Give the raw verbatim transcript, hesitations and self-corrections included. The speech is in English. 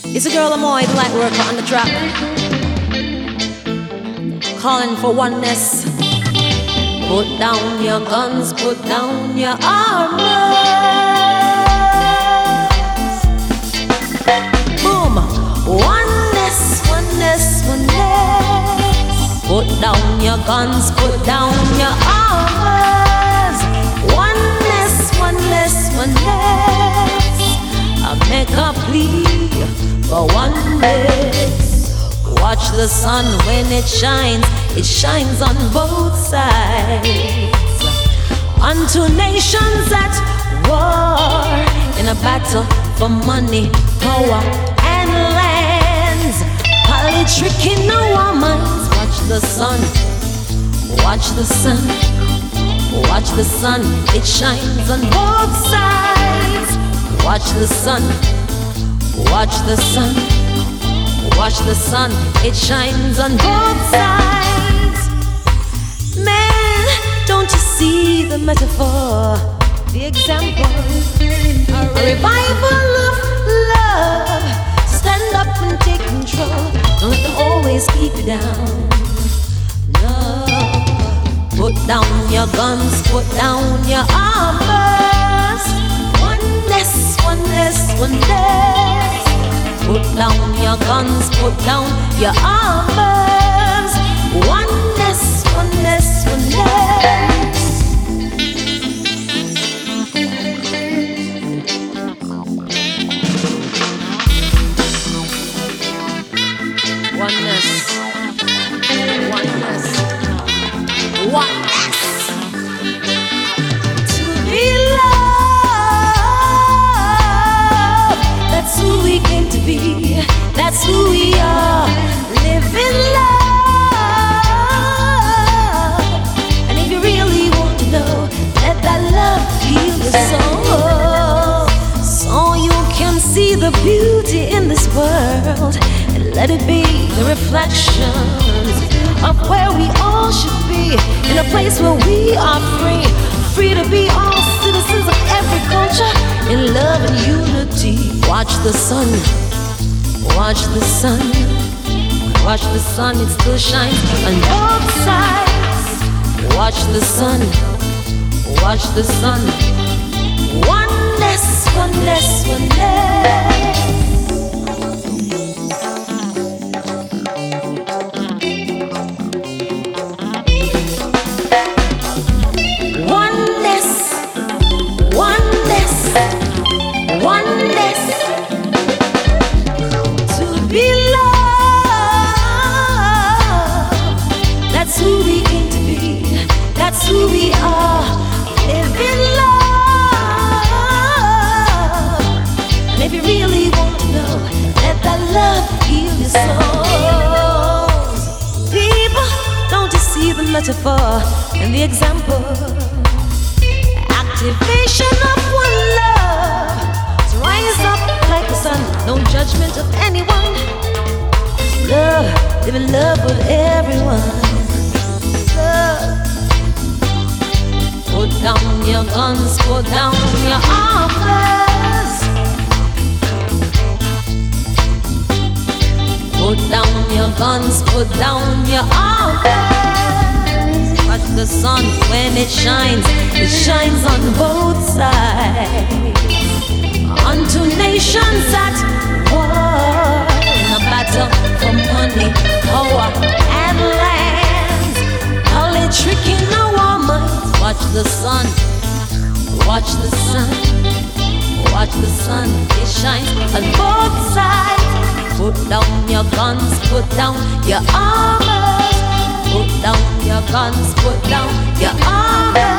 It's a girl Amoy, the light worker on the track, calling for oneness. Put down your guns, put down your armors. Boom! Oneness, oneness, oneness. Put down your guns, put down your armors. Oneness, oneness, oneness. I make a plea for oneness. Watch the sun when it shines, it shines on both sides. Unto nations at war, in a battle for money, power, and lands. Politricking our minds. Watch the sun, watch the sun, watch the sun, it shines on both sides. Watch the sun, watch the sun, watch the sun, it shines on both sides. Man, don't you see the metaphor, the example? A revival of love. Stand up and take control. Don't let them always keep you down. No. Put down your guns, put down your armors. Oneness, oneness, oneness. Put down your guns, put down your armors. Oneness, oneness, oneness. Oneness, oneness, oneness. To be loved, that's who we came to be. That's who we are. Live in love. And if you really want to know, let that love heal your soul, so you can see the beauty in this world. And let it be the reflections of where we all should be, in a place where we are free, free to be all citizens of every culture, in love and unity. Watch the sun, watch the sun, watch the sun, it still shines on both sides. Watch the sun, watch the sun. Oneness, oneness, oneness. Oneness, to be loved. That's who we came to be. That's who we are. Live in love. And if you really want to know, let that love heal your souls. People, don't you see the metaphor and the example? Activation of one love. Rise up like the sun, no judgment of anyone. Love, live in love with everyone. Love. Put down your guns, put down your armors. Put down your guns, put down your armors. Watch the sun when it shines, it shines on both sides. Unto nations at war, in a battle for money, power, and lands. Politricking our minds. Watch the sun, watch the sun, watch the sun, it shines on both sides. Put down your guns, put down your armors. Put down your guns, put down your armors.